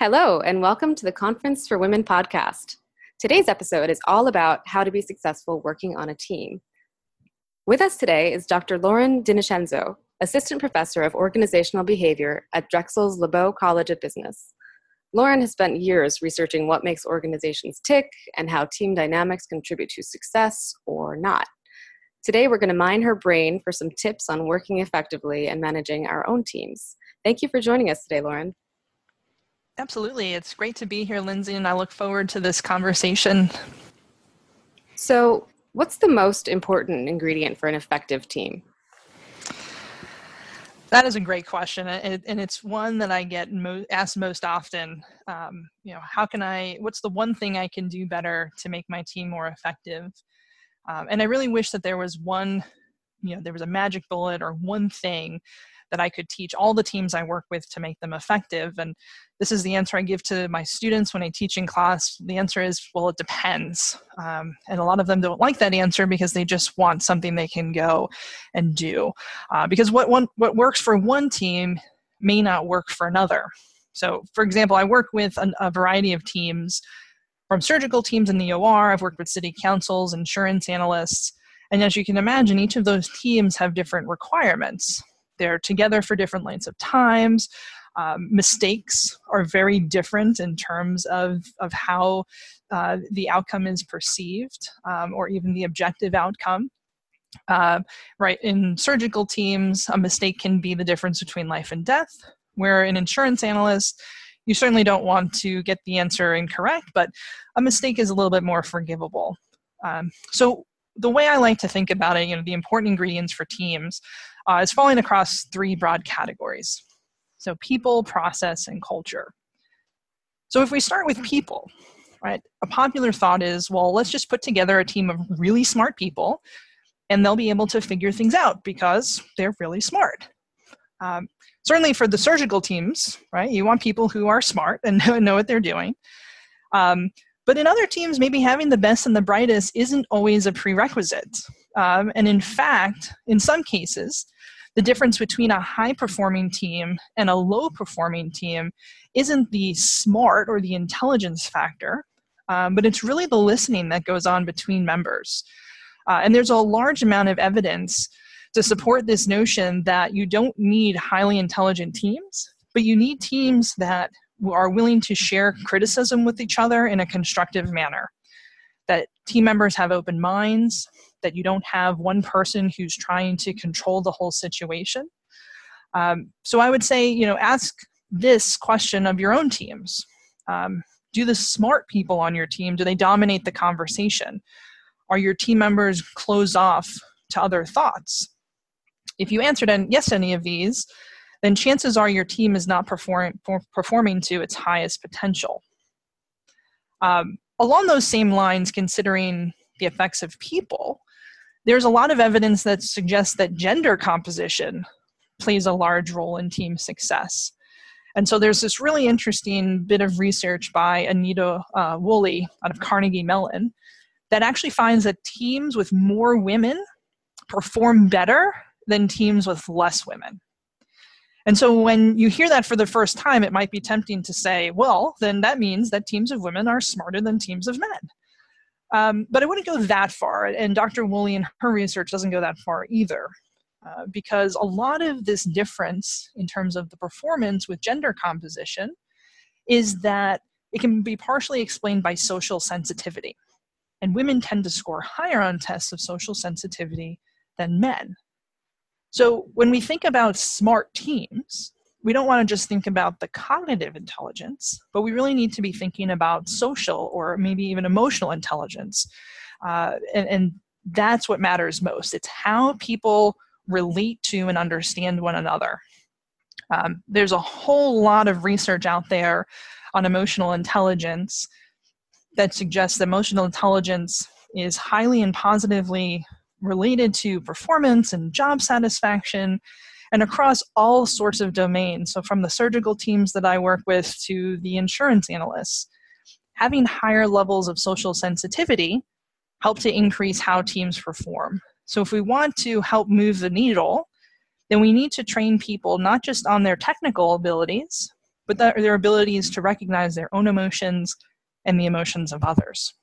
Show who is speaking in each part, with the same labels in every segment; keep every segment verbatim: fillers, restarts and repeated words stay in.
Speaker 1: Hello, and welcome to the Conference for Women podcast. Today's episode is all about how to be successful working on a team. With us today is Doctor Lauren DiNicenzo, Assistant Professor of Organizational Behavior at Drexel's LeBow College of Business. Lauren has spent years researching what makes organizations tick and how team dynamics contribute to success or not. Today, we're going to mine her brain for some tips on working effectively and managing our own teams. Thank you for joining us today, Lauren.
Speaker 2: Absolutely. It's great to be here, Lindsay, and I look forward to this conversation.
Speaker 1: So, what's the most important ingredient for an effective team?
Speaker 2: That is a great question, and it's one that I get mo- asked most often. Um, you know, how can I, what's the one thing I can do better to make my team more effective? Um, and I really wish that there was one, you know, there was a magic bullet or one thing that I could teach all the teams I work with to make them effective. And this is the answer I give to my students when I teach in class. The answer is, well, it depends. Um, and a lot of them don't like that answer because they just want something they can go and do. Uh, because what one what works for one team may not work for another. So, for example, I work with an, a variety of teams, from surgical teams in the O R. I've worked with city councils, insurance analysts. And as you can imagine, each of those teams have different requirements. They're together for different lengths of times. Um, mistakes are very different in terms of, of how uh, the outcome is perceived, um, or even the objective outcome. Uh, right, in surgical teams, a mistake can be the difference between life and death, where an insurance analyst, you certainly don't want to get the answer incorrect, but a mistake is a little bit more forgivable. Um, so the way I like to think about it, you know, the important ingredients for teams uh, is falling across three broad categories. So people, process, and culture. So if we start with people, right, a popular thought is, well, let's just put together a team of really smart people and they'll be able to figure things out because they're really smart. Um, certainly for the surgical teams, right, you want people who are smart and know what they're doing. Um, But in other teams, maybe having the best and the brightest isn't always a prerequisite. Um, and in fact, in some cases, the difference between a high-performing team and a low-performing team isn't the smart or the intelligence factor, um, but it's really the listening that goes on between members. Uh, and there's a large amount of evidence to support this notion that you don't need highly intelligent teams, but you need teams that are willing to share criticism with each other in a constructive manner, that team members have open minds, that you don't have one person who's trying to control the whole situation. Um, so I would say, you know, ask this question of your own teams. Um, do the smart people on your team, do they dominate the conversation? Are your team members closed off to other thoughts? If you answered yes to any of these, then chances are your team is not perform, performing to its highest potential. Um, along those same lines, considering the effects of people, there's a lot of evidence that suggests that gender composition plays a large role in team success. And so there's this really interesting bit of research by Anita uh, Woolley out of Carnegie Mellon that actually finds that teams with more women perform better than teams with less women. And so when you hear that for the first time, it might be tempting to say, well, then that means that teams of women are smarter than teams of men. Um, but I wouldn't go that far, and Doctor Woolley and her research doesn't go that far either, uh, because a lot of this difference in terms of the performance with gender composition is that it can be partially explained by social sensitivity. And women tend to score higher on tests of social sensitivity than men. So when we think about smart teams, we don't want to just think about the cognitive intelligence, but we really need to be thinking about social or maybe even emotional intelligence. Uh, and, and that's what matters most. It's how people relate to and understand one another. Um, there's a whole lot of research out there on emotional intelligence that suggests that emotional intelligence is highly and positively related to performance and job satisfaction, and across all sorts of domains. So from the surgical teams that I work with to the insurance analysts, having higher levels of social sensitivity help to increase how teams perform. So if we want to help move the needle, then we need to train people not just on their technical abilities, but their, their abilities to recognize their own emotions and the emotions of others.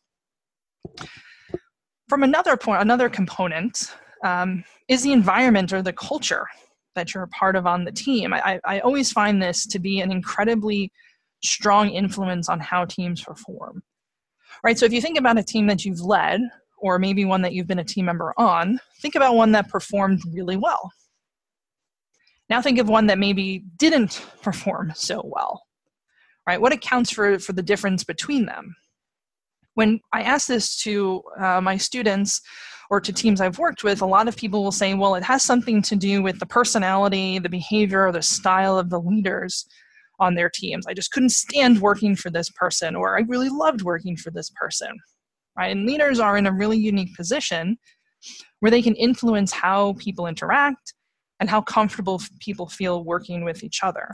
Speaker 2: From another point, another component um, is the environment or the culture that you're a part of on the team. I, I always find this to be an incredibly strong influence on how teams perform. Right, so if you think about a team that you've led, or maybe one that you've been a team member on, think about one that performed really well. Now think of one that maybe didn't perform so well. Right, what accounts for, for the difference between them? When I ask this to uh, my students or to teams I've worked with, a lot of people will say, well, it has something to do with the personality, the behavior, or the style of the leaders on their teams. I just couldn't stand working for this person, or I really loved working for this person. Right? And leaders are in a really unique position where they can influence how people interact and how comfortable people feel working with each other.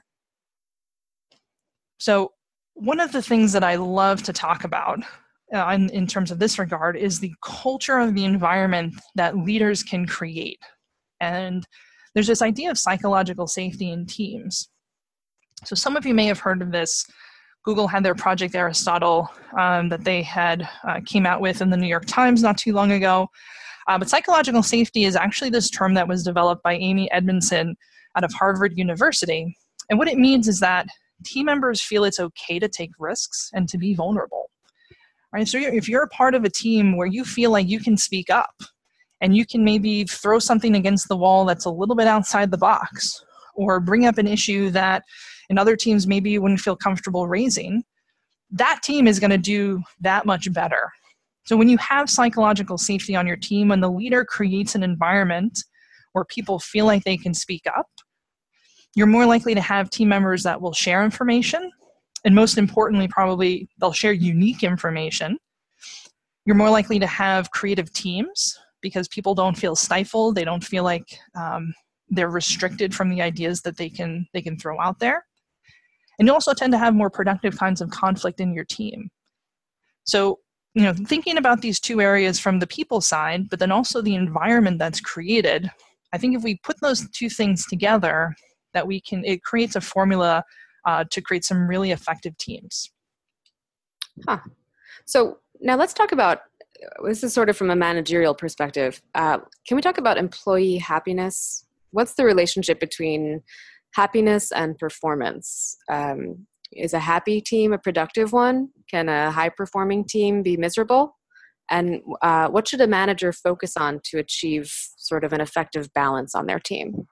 Speaker 2: So one of the things that I love to talk about uh, in, in terms of this regard is the culture of the environment that leaders can create. And there's this idea of psychological safety in teams. So some of you may have heard of this. Google had their Project Aristotle um, that they had uh, came out with in the New York Times not too long ago. Uh, but psychological safety is actually this term that was developed by Amy Edmondson out of Harvard University. And what it means is that team members feel it's okay to take risks and to be vulnerable. Right? So if you're a part of a team where you feel like you can speak up and you can maybe throw something against the wall that's a little bit outside the box, or bring up an issue that in other teams maybe you wouldn't feel comfortable raising, that team is going to do that much better. So when you have psychological safety on your team, when the leader creates an environment where people feel like they can speak up, you're more likely to have team members that will share information, and most importantly, probably they'll share unique information. You're more likely to have creative teams because people don't feel stifled. They don't feel like um, they're restricted from the ideas that they can they can throw out there. And you also tend to have more productive kinds of conflict in your team. So, you know, thinking about these two areas from the people side, but then also the environment that's created, I think if we put those two things together, that we can, it creates a formula uh, to create some really effective teams.
Speaker 1: Huh. So now let's talk about, this is sort of from a managerial perspective. Uh, can we talk about employee happiness? What's the relationship between happiness and performance? Um, is a happy team a productive one? Can a high-performing team be miserable? And uh, what should a manager focus on to achieve sort of an effective balance on their team?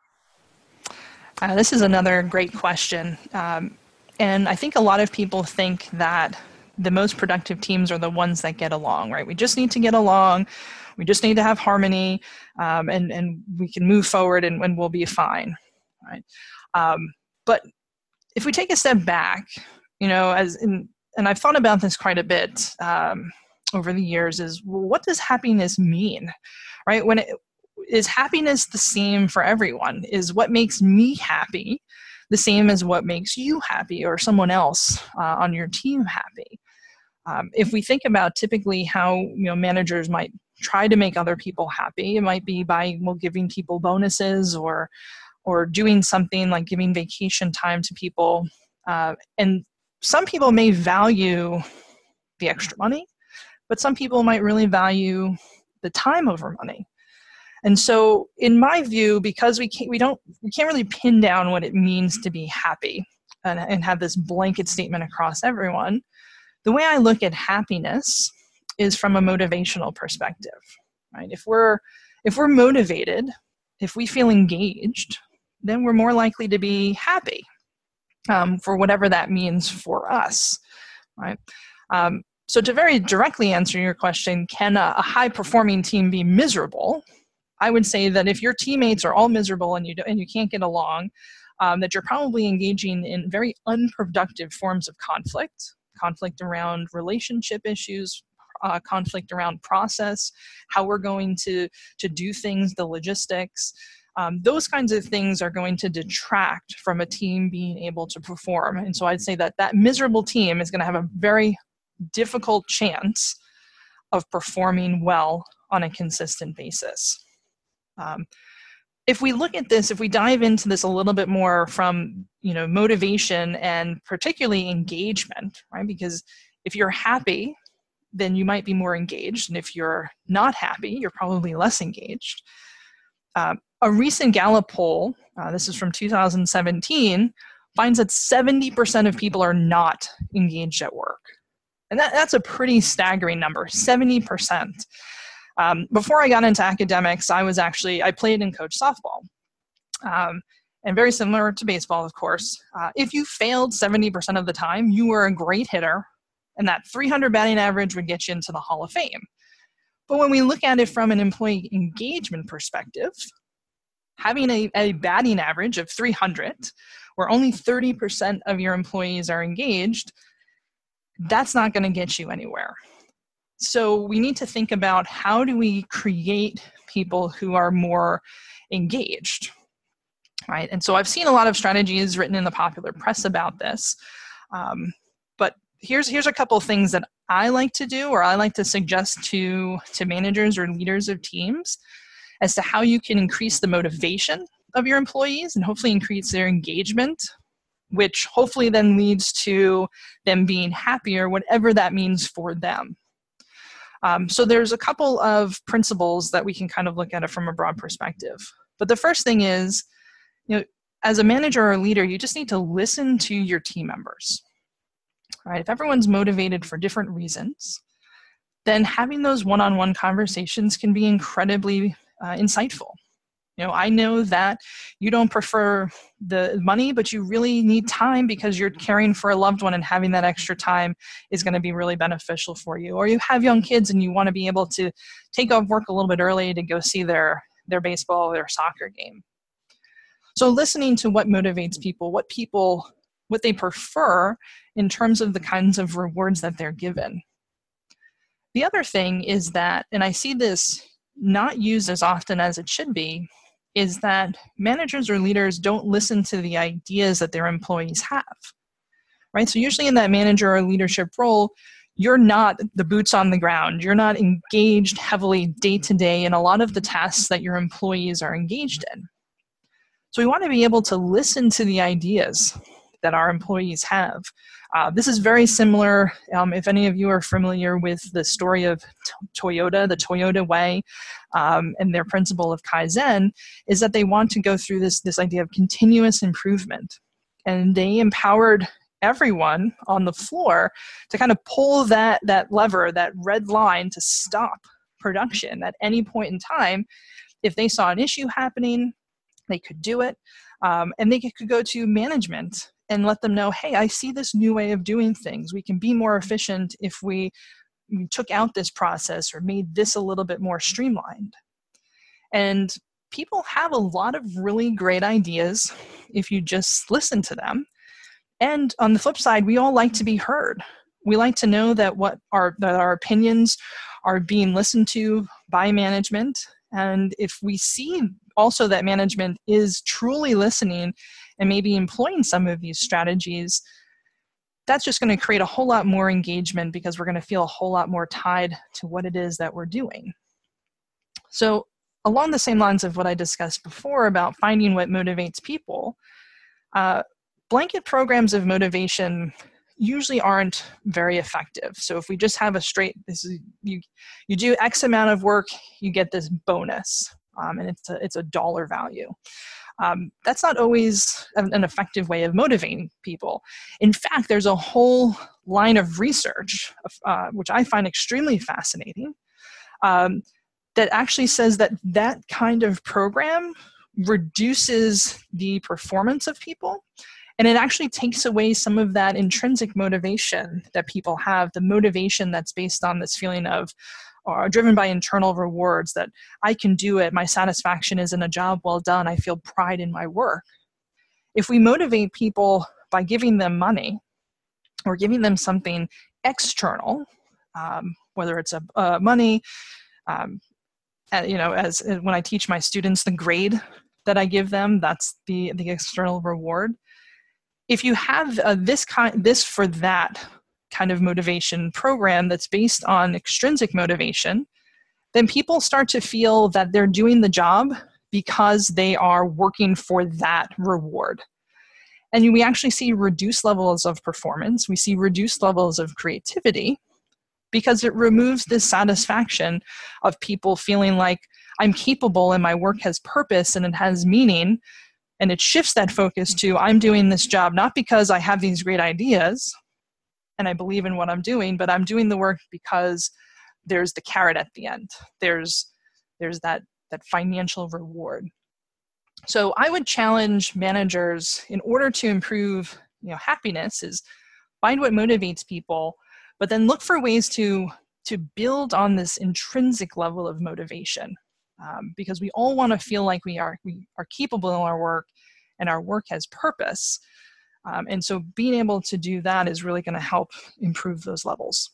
Speaker 2: Uh, this is another great question. Um, and I think a lot of people think that the most productive teams are the ones that get along, right? We just need to get along. We just need to have harmony, um, and, and we can move forward and, and we'll be fine, right? Um, but if we take a step back, you know, as in, and I've thought about this quite a bit um, over the years, is, well, what does happiness mean, right? When it, is happiness the same for everyone? Is what makes me happy the same as what makes you happy or someone else uh, on your team happy? Um, if we think about typically how, you know, managers might try to make other people happy, it might be by, well, giving people bonuses or or doing something like giving vacation time to people. Uh, and some people may value the extra money, but some people might really value the time over money. And so in my view, because we can't, we don't, we can't really pin down what it means to be happy and, and have this blanket statement across everyone, the way I look at happiness is from a motivational perspective, right? If we're, if we're motivated, if we feel engaged, then we're more likely to be happy um, for whatever that means for us, right? Um, so to very directly answer your question, can a, a high-performing team be miserable? I would say that if your teammates are all miserable and you do, and you can't get along, um, that you're probably engaging in very unproductive forms of conflict, conflict around relationship issues, uh, conflict around process, how we're going to, to do things, the logistics. Um, those kinds of things are going to detract from a team being able to perform. And so I'd say that that miserable team is going to have a very difficult chance of performing well on a consistent basis. Um, if we look at this, if we dive into this a little bit more from, you know, motivation and particularly engagement, right? Because if you're happy, then you might be more engaged. And if you're not happy, you're probably less engaged. Uh, a recent Gallup poll, uh, this is from two thousand seventeen, finds that seventy percent of people are not engaged at work. And that, that's a pretty staggering number, seventy percent. Um, before I got into academics, I was actually, I played and coached softball. Um, and very similar to baseball, of course. Uh, if you failed seventy percent of the time, you were a great hitter, and that three hundred batting average would get you into the Hall of Fame. But when we look at it from an employee engagement perspective, having a, a batting average of three hundred, where only thirty percent of your employees are engaged, that's not going to get you anywhere. So we need to think about, how do we create people who are more engaged, right? And so I've seen a lot of strategies written in the popular press about this. Um, but here's here's a couple of things that I like to do, or I like to suggest to, to managers or leaders of teams, as to how you can increase the motivation of your employees and hopefully increase their engagement, which hopefully then leads to them being happier, whatever that means for them. Um, so there's a couple of principles that we can kind of look at it from a broad perspective. But the first thing is, you know, as a manager or a leader, you just need to listen to your team members. Right? If everyone's motivated for different reasons, then having those one-on-one conversations can be incredibly uh, insightful. You know, I know that you don't prefer the money, but you really need time because you're caring for a loved one, and having that extra time is going to be really beneficial for you. Or you have young kids and you want to be able to take off work a little bit early to go see their, their baseball or their soccer game. So listening to what motivates people, what people, what they prefer in terms of the kinds of rewards that they're given. The other thing is that, and I see this not used as often as it should be, is that managers or leaders don't listen to the ideas that their employees have, right? So usually in that manager or leadership role, you're not the boots on the ground. You're not engaged heavily day to day in a lot of the tasks that your employees are engaged in. So we want to be able to listen to the ideas that our employees have. Uh, this is very similar, um, if any of you are familiar with the story of t- Toyota, the Toyota Way, um, and their principle of Kaizen, is that they want to go through this, this idea of continuous improvement. And they empowered everyone on the floor to kind of pull that, that lever, that red line, to stop production at any point in time. If they saw an issue happening, they could do it. Um, and they could go to management and let them know, hey, I see this new way of doing things. We can be more efficient if we, we took out this process or made this a little bit more streamlined. And people have a lot of really great ideas if you just listen to them. And on the flip side, we all like to be heard. We like to know that what our, that our opinions are being listened to by management. And if we see also that management is truly listening and maybe employing some of these strategies, that's just going to create a whole lot more engagement, because we're going to feel a whole lot more tied to what it is that we're doing. So along the same lines of what I discussed before about finding what motivates people, uh, blanket programs of motivation usually aren't very effective. So if we just have a straight, this is, you, you do X amount of work, you get this bonus, um, and it's a, it's a dollar value. Um, that's not always an, an effective way of motivating people. In fact, there's a whole line of research, uh, which I find extremely fascinating, um, that actually says that that kind of program reduces the performance of people. And it actually takes away some of that intrinsic motivation that people have, the motivation that's based on this feeling of, or driven by internal rewards, that I can do it, my satisfaction is in a job well done, I feel pride in my work. If we motivate people by giving them money or giving them something external, um, whether it's a uh, money, um, uh, you know, as when I teach my students, the grade that I give them, that's the, the external reward. If you have uh, this kind, this for that kind of motivation program that's based on extrinsic motivation, then people start to feel that they're doing the job because they are working for that reward. And we actually see reduced levels of performance. We see reduced levels of creativity because it removes this satisfaction of people feeling like I'm capable and my work has purpose and it has meaning. And it shifts that focus to I'm doing this job not because I have these great ideas and I believe in what I'm doing, but I'm doing the work because there's the carrot at the end. There's there's that that financial reward. So I would challenge managers in order to improve, you know, happiness is find what motivates people, but then look for ways to, to build on this intrinsic level of motivation. Um, because we all want to feel like we are, we are capable in our work and our work has purpose. Um, and so being able to do that is really going to help improve those levels.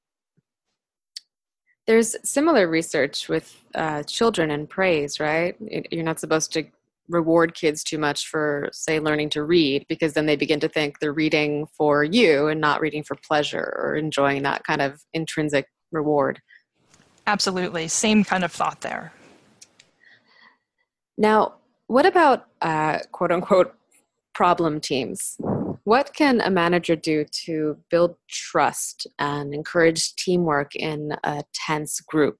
Speaker 1: There's similar research with uh, children and praise, right? You're not supposed to reward kids too much for, say, learning to read, because then they begin to think they're reading for you and not reading for pleasure or enjoying that kind of intrinsic reward.
Speaker 2: Absolutely. Same kind of thought there.
Speaker 1: Now, what about uh, quote unquote problem teams? What can a manager do to build trust and encourage teamwork in a tense group?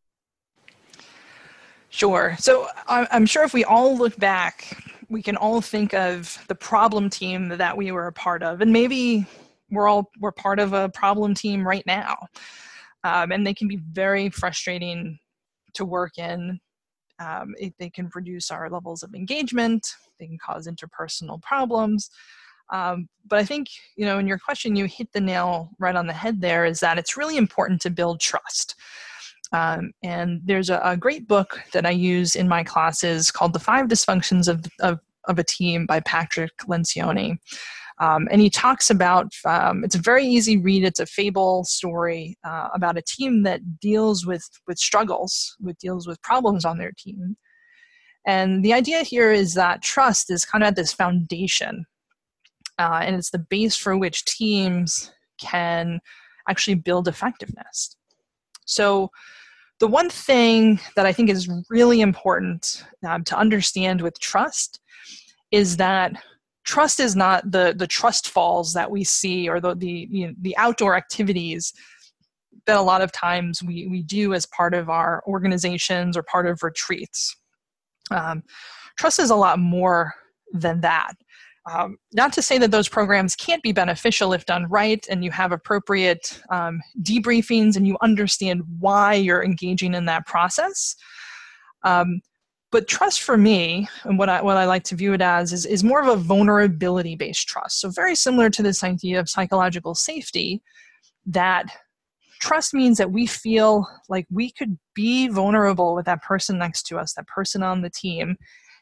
Speaker 2: Sure. So I'm sure if we all look back, we can all think of the problem team that we were a part of. And maybe we're all we're part of a problem team right now. Um, and they can be very frustrating to work in. Um, it, they can reduce our levels of engagement. They can cause interpersonal problems. Um, but I think, you know, in your question, you hit the nail right on the head there, is that it's really important to build trust. Um, and there's a, a great book that I use in my classes called The Five Dysfunctions of, of, of a Team by Patrick Lencioni. Um, and he talks about, um, it's a very easy read, it's a fable story uh, about a team that deals with, with struggles, with deals with problems on their team. And the idea here is that trust is kind of at this foundation. Uh, and it's the base for which teams can actually build effectiveness. So the one thing that I think is really important um, to understand with trust is that trust is not the, the trust falls that we see, or the, the, you know, the outdoor activities that a lot of times we, we do as part of our organizations or part of retreats. Um, trust is a lot more than that. Um, not to say that those programs can't be beneficial if done right and you have appropriate um, debriefings and you understand why you're engaging in that process. Um, but trust for me, and what I, what I like to view it as, is, is more of a vulnerability-based trust. So very similar to this idea of psychological safety, that trust means that we feel like we could be vulnerable with that person next to us, that person on the team,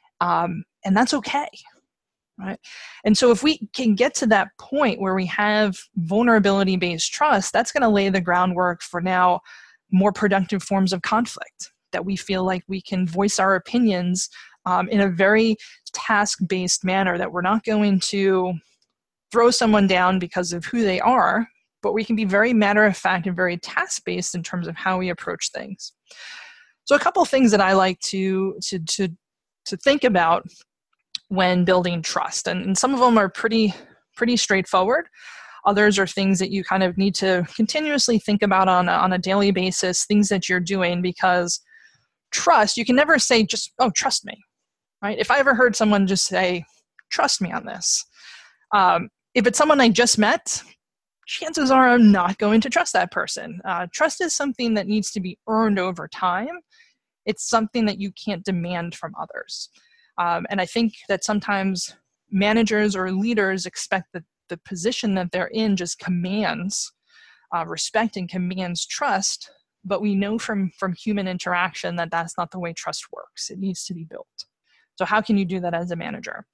Speaker 2: um, and that's okay. Right. And so if we can get to that point where we have vulnerability-based trust, that's going to lay the groundwork for now more productive forms of conflict, that we feel like we can voice our opinions um, in a very task-based manner, that we're not going to throw someone down because of who they are, but we can be very matter-of-fact and very task-based in terms of how we approach things. So a couple of things that I like to, to, to, to think about when building trust. And, and some of them are pretty, pretty straightforward. Others are things that you kind of need to continuously think about on a, on a daily basis, things that you're doing, because trust, you can never say just, oh, trust me, right? If I ever heard someone just say, trust me on this, um, if it's someone I just met, chances are I'm not going to trust that person. Uh, trust is something that needs to be earned over time. It's something that you can't demand from others. Um, and I think that sometimes managers or leaders expect that the position that they're in just commands uh, respect and commands trust, but we know from, from human interaction that that's not the way trust works. It needs to be built. So how can you do that as a manager?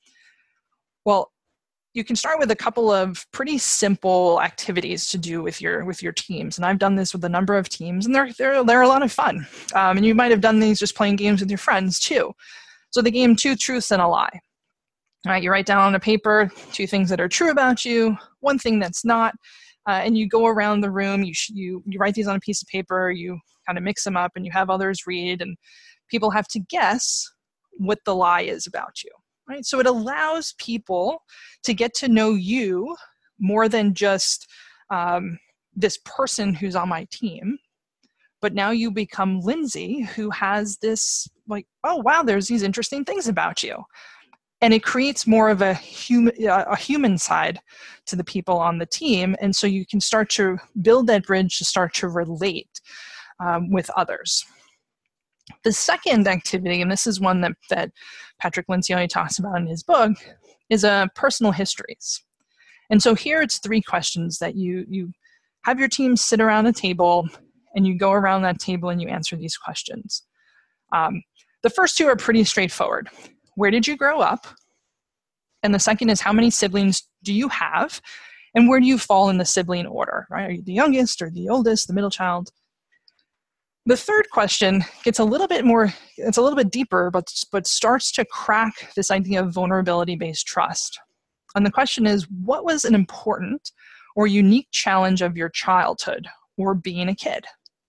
Speaker 2: Well, you can start with a couple of pretty simple activities to do with your with your teams. And I've done this with a number of teams, and they're, they're, they're a lot of fun. Um, and you might have done these just playing games with your friends too. So the game Two Truths and a Lie. All right, you write down on a paper two things that are true about you, one thing that's not, uh, and you go around the room. You, sh- you you write these on a piece of paper. You kind of mix them up, and you have others read, and people have to guess what the lie is about you, right? So it allows people to get to know you more than just um, this person who's on my team. But now you become Lindsay, who has this like, oh, wow, there's these interesting things about you. And it creates more of a human, a human side to the people on the team. And so you can start to build that bridge to start to relate um, with others. The second activity, and this is one that, that Patrick Lencioni talks about in his book, is uh, personal histories. And so here it's three questions that you, you have your team sit around a table, and you go around that table and you answer these questions. Um, the first two are pretty straightforward. Where did you grow up? And the second is, how many siblings do you have? And where do you fall in the sibling order, right? Are you the youngest or the oldest, the middle child? The third question gets a little bit more, it's a little bit deeper, but, but starts to crack this idea of vulnerability-based trust. And the question is, what was an important or unique challenge of your childhood or being a kid?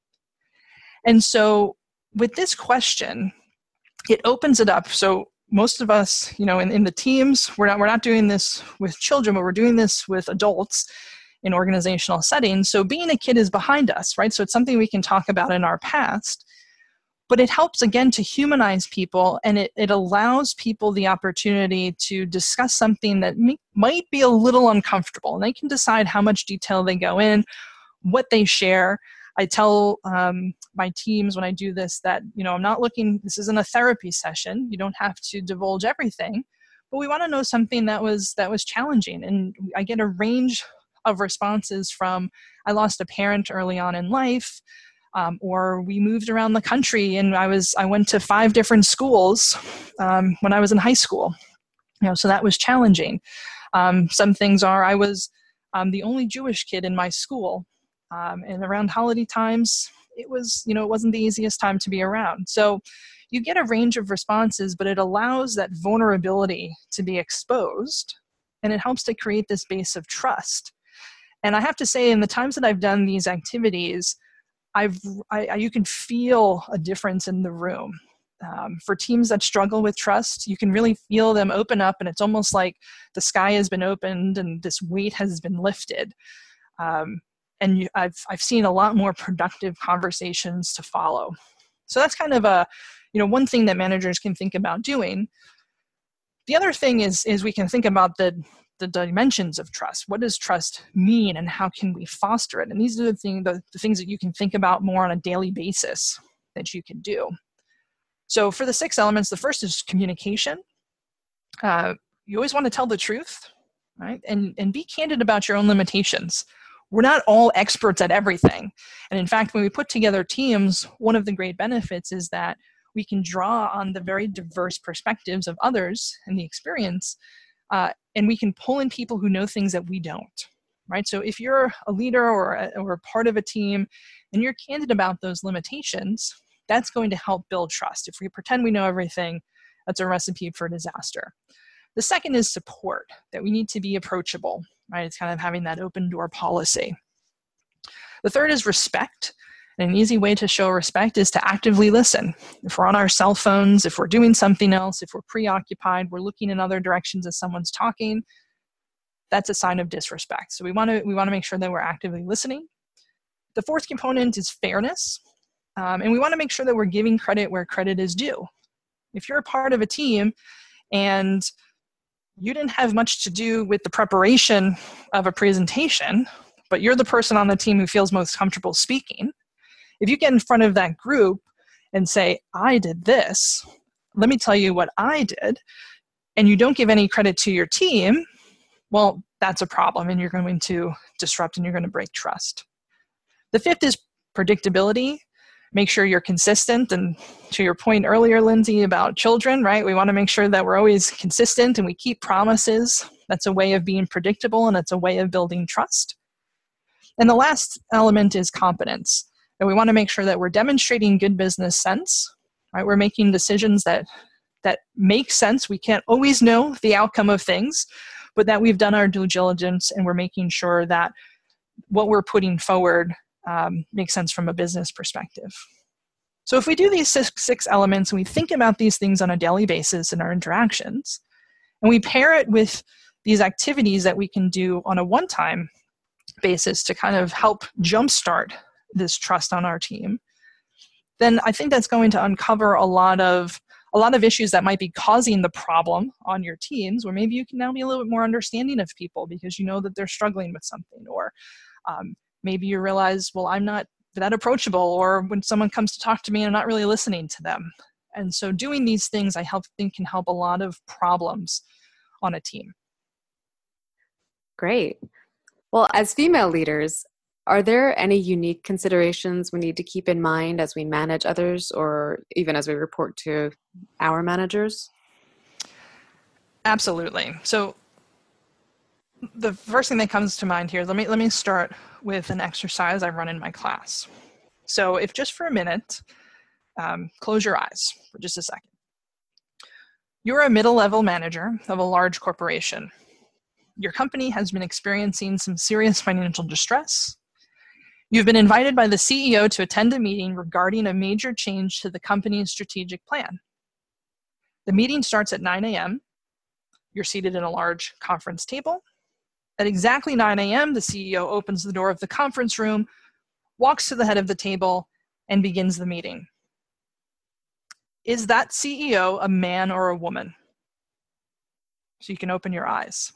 Speaker 2: And so with this question, it opens it up. So most of us, you know, in, in the teams, we're not, we're not doing this with children, but we're doing this with adults in organizational settings. So being a kid is behind us, right? So it's something we can talk about in our past, but it helps, again, to humanize people, and it, it allows people the opportunity to discuss something that may, might be a little uncomfortable, and they can decide how much detail they go in, what they share. I tell um, my teams when I do this that, you know, I'm not looking, this isn't a therapy session. You don't have to divulge everything, but we want to know something that was, that was challenging. And I get a range of responses from, I lost a parent early on in life, um, or we moved around the country and I was, I went to five different schools um, when I was in high school. You know, so that was challenging. Um, some things are, I was um, the only Jewish kid in my school. Um, and around holiday times, it was, you know, it wasn't the easiest time to be around. So you get a range of responses, but it allows that vulnerability to be exposed, and it helps to create this base of trust. And I have to say, in the times that I've done these activities, I've, I, I, you can feel a difference in the room. Um, for teams that struggle with trust, you can really feel them open up, and it's almost like the sky has been opened and this weight has been lifted. Um, And you, I've I've seen a lot more productive conversations to follow. So that's kind of a, you know, one thing that managers can think about doing. The other thing is is we can think about the the dimensions of trust. What does trust mean, and how can we foster it? And these are the thing the, the things that you can think about more on a daily basis that you can do. So for the six elements, the first is communication. Uh, you always want to tell the truth, right? And and be candid about your own limitations. We're not all experts at everything. And in fact, when we put together teams, one of the great benefits is that we can draw on the very diverse perspectives of others and the experience, uh, and we can pull in people who know things that we don't, right? So if you're a leader or a, or a part of a team and you're candid about those limitations, that's going to help build trust. If we pretend we know everything, that's a recipe for disaster. The second is support, that we need to be approachable, right? It's kind of having that open door policy. The third is respect. And an easy way to show respect is to actively listen. If we're on our cell phones, if we're doing something else, if we're preoccupied, we're looking in other directions as someone's talking, that's a sign of disrespect. So we want to we want to make sure that we're actively listening. The fourth component is fairness. Um, and we want to make sure that we're giving credit where credit is due. If you're a part of a team and you didn't have much to do with the preparation of a presentation, but you're the person on the team who feels most comfortable speaking, if you get in front of that group and say, I did this, let me tell you what I did, and you don't give any credit to your team, well, that's a problem, and you're going to disrupt and you're going to break trust. The fifth is predictability. Make sure you're consistent. And to your point earlier, Lindsay, about children, right? We want to make sure that we're always consistent and we keep promises. That's a way of being predictable, and it's a way of building trust. And the last element is competence. And we want to make sure that we're demonstrating good business sense, right? We're making decisions that, that make sense. We can't always know the outcome of things, but that we've done our due diligence and we're making sure that what we're putting forward Um, makes sense from a business perspective. So So if we do these six, six elements and we think about these things on a daily basis in our interactions, and we pair it with these activities that we can do on a one-time basis to kind of help jumpstart this trust on our team, then I think that's going to uncover a lot of a lot of issues that might be causing the problem on your teams, where maybe you can now be a little bit more understanding of people because you know that they're struggling with something, or um, maybe you realize, well, I'm not that approachable, or when someone comes to talk to me, I'm not really listening to them. And so doing these things, I help, think can help a lot of problems on a team.
Speaker 1: Great. Well, as female leaders, are there any unique considerations we need to keep in mind as we manage others, or even as we report to our managers?
Speaker 2: Absolutely. So the first thing that comes to mind here, let me let me start with an exercise I run in my class. So if just for a minute, um, close your eyes for just a second. You're a middle-level manager of a large corporation. Your company has been experiencing some serious financial distress. You've been invited by the C E O to attend a meeting regarding a major change to the company's strategic plan. The meeting starts at nine a.m. You're seated in a large conference table. At exactly nine a.m., the C E O opens the door of the conference room, walks to the head of the table, and begins the meeting. Is that C E O a man or a woman? So you can open your eyes.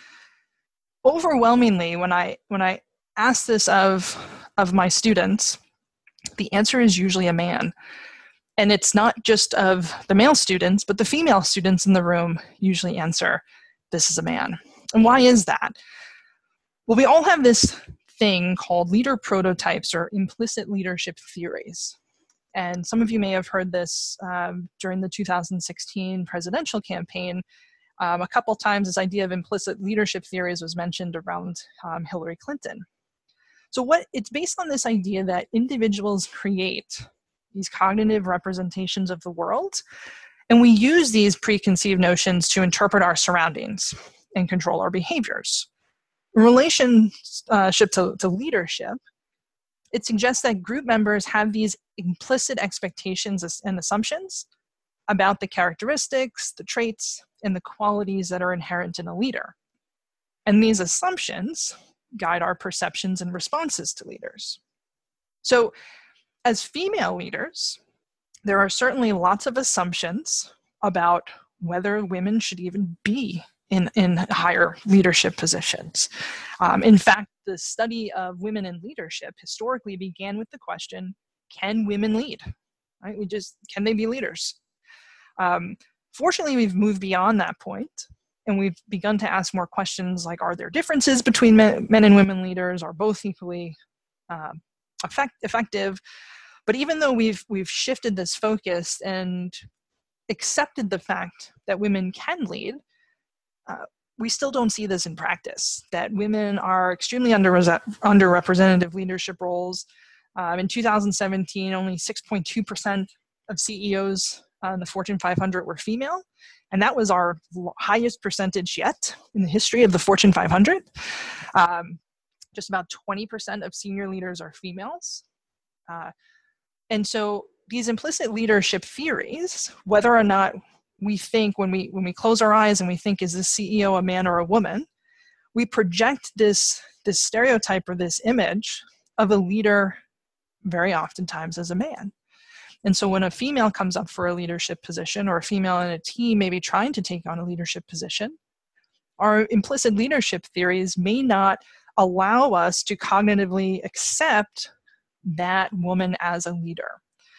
Speaker 2: Overwhelmingly, when I when I ask this of, of my students, the answer is usually a man. And it's not just of the male students, but the female students in the room usually answer, this is a man. And why is that? Well, we all have this thing called leader prototypes or implicit leadership theories. And some of you may have heard this um, during the two thousand sixteen presidential campaign. Um, a couple times this idea of implicit leadership theories was mentioned around um, Hillary Clinton. So what it's based on this idea that individuals create these cognitive representations of the world, and we use these preconceived notions to interpret our surroundings and control our behaviors. In relationship to, to leadership, it suggests that group members have these implicit expectations and assumptions about the characteristics, the traits, and the qualities that are inherent in a leader. And these assumptions guide our perceptions and responses to leaders. So as female leaders, there are certainly lots of assumptions about whether women should even be in, in higher leadership positions. Um, in fact, the study of women in leadership historically began with the question, can women lead? Right? We just, can they be leaders? Um, fortunately, we've moved beyond that point, and we've begun to ask more questions like, are there differences between men, men and women leaders? Are both equally uh, effect, effective? But even though we've we've shifted this focus and accepted the fact that women can lead, uh, we still don't see this in practice, that women are extremely underre- underrepresented leadership roles. Um, in two thousand seventeen, only six point two percent of C E Os uh, in the Fortune five hundred were female, and that was our highest percentage yet in the history of the Fortune five hundred. Um, just about twenty percent of senior leaders are females. Uh, and so these implicit leadership theories, whether or not we think when we when we close our eyes and we think, is this C E O a man or a woman, we project this, this stereotype or this image of a leader very oftentimes as a man. And so when a female comes up for a leadership position, or a female in a team maybe trying to take on a leadership position, our implicit leadership theories may not allow us to cognitively accept that woman as a leader.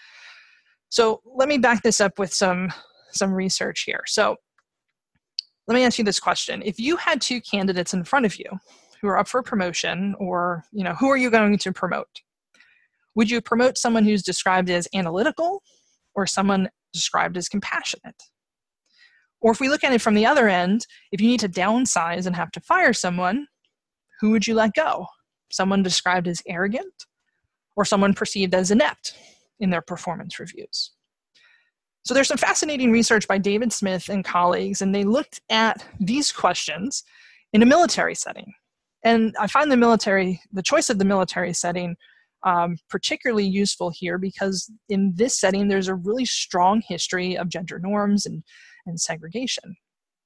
Speaker 2: So let me back this up with some, some research here. So let me ask you this question. If you had two candidates in front of you who are up for promotion, or, you know, who are you going to promote? Would you promote someone who's described as analytical, or someone described as compassionate? Or if we look at it from the other end, if you need to downsize and have to fire someone, who would you let go? Someone described as arrogant, or someone perceived as inept in their performance reviews? So there's some fascinating research by David Smith and colleagues, and they looked at these questions in a military setting. And I find the military, the choice of the military setting um, particularly useful here because in this setting, there's a really strong history of gender norms and, and segregation.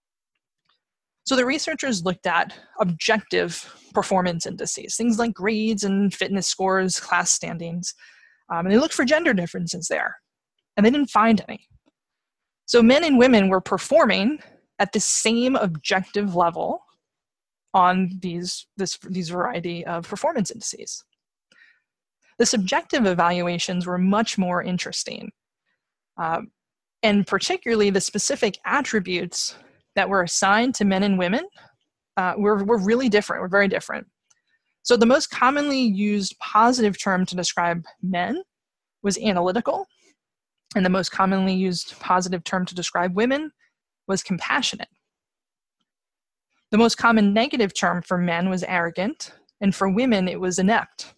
Speaker 2: So the researchers looked at objective performance indices, things like grades and fitness scores, class standings, um, and they looked for gender differences there, and they didn't find any. So men and women were performing at the same objective level on these, this, these variety of performance indices. The subjective evaluations were much more interesting, um, and particularly the specific attributes that were assigned to men and women uh, were, were really different, were very different. So the most commonly used positive term to describe men was analytical, and the most commonly used positive term to describe women was compassionate. The most common negative term for men was arrogant, and for women it was inept.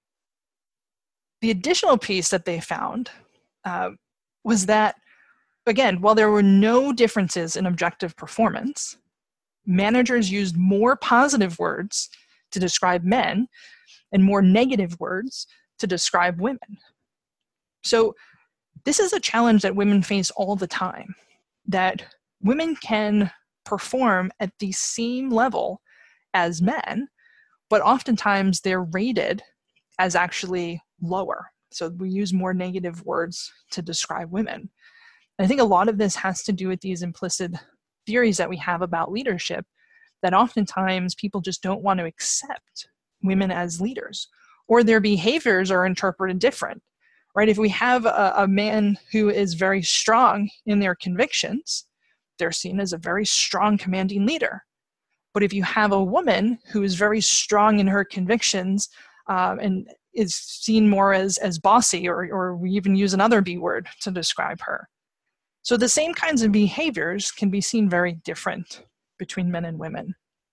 Speaker 2: The additional piece that they found uh, was that, again, while there were no differences in objective performance, managers used more positive words to describe men and more negative words to describe women. So this is a challenge that women face all the time, that women can perform at the same level as men, but oftentimes they're rated as actually lower. So we use more negative words to describe women. I think a lot of this has to do with these implicit theories that we have about leadership, that oftentimes people just don't want to accept women as leaders, or their behaviors are interpreted different, right? If we have a, a man who is very strong in their convictions, they're seen as a very strong, commanding leader. But if you have a woman who is very strong in her convictions um, and is seen more as, as bossy, or, or we even use another B word to describe her. So the same kinds of behaviors can be seen very different between men and women.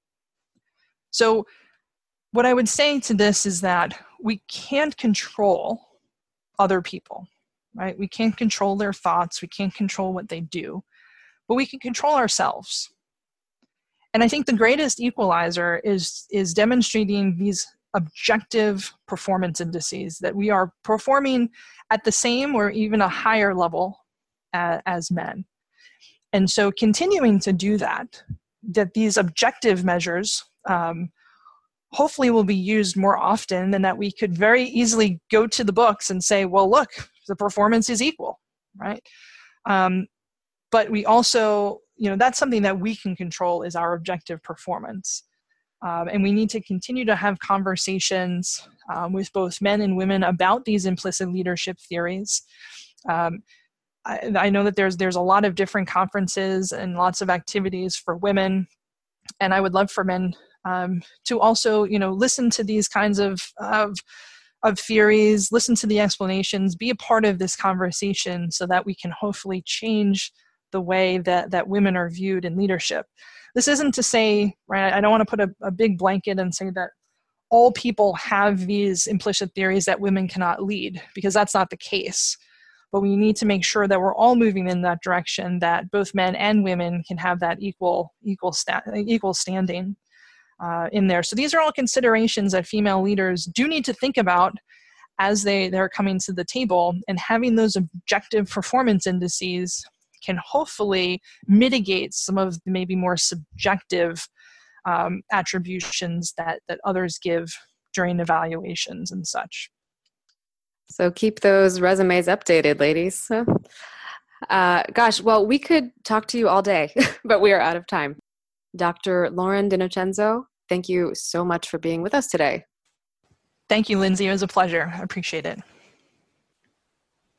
Speaker 2: So what I would say to this is that we can't control other people, right? We can't control their thoughts. We can't control what they do, but we can control ourselves. And I think the greatest equalizer is, is demonstrating these objective performance indices, that we are performing at the same or even a higher level as, as men. And so continuing to do that, that these objective measures um, hopefully will be used more often, and that we could very easily go to the books and say, well, look, the performance is equal, right? Um, but we also, you know, that's something that we can control, is our objective performance. Um, and we need to continue to have conversations um, with both men and women about these implicit leadership theories. Um, I, I know that there's there's a lot of different conferences and lots of activities for women, and I would love for men um, to also, you know, listen to these kinds of, of of theories, listen to the explanations, be a part of this conversation, so that we can hopefully change the way that that women are viewed in leadership. This isn't to say, right, I don't want to put a, a big blanket and say that all people have these implicit theories that women cannot lead, because that's not the case. But we need to make sure that we're all moving in that direction, that both men and women can have that equal equal sta- equal standing uh, in there. So these are all considerations that female leaders do need to think about as they, they're coming to the table, and having those objective performance indices can hopefully mitigate some of the maybe more subjective um, attributions that, that others give during evaluations and such.
Speaker 1: So keep those resumes updated, ladies. Uh, gosh, well, we could talk to you all day, but we are out of time. Doctor Lauren DiNnocenzo, thank you so much for being with us today.
Speaker 2: Thank you, Lindsay. It was a pleasure. I appreciate it.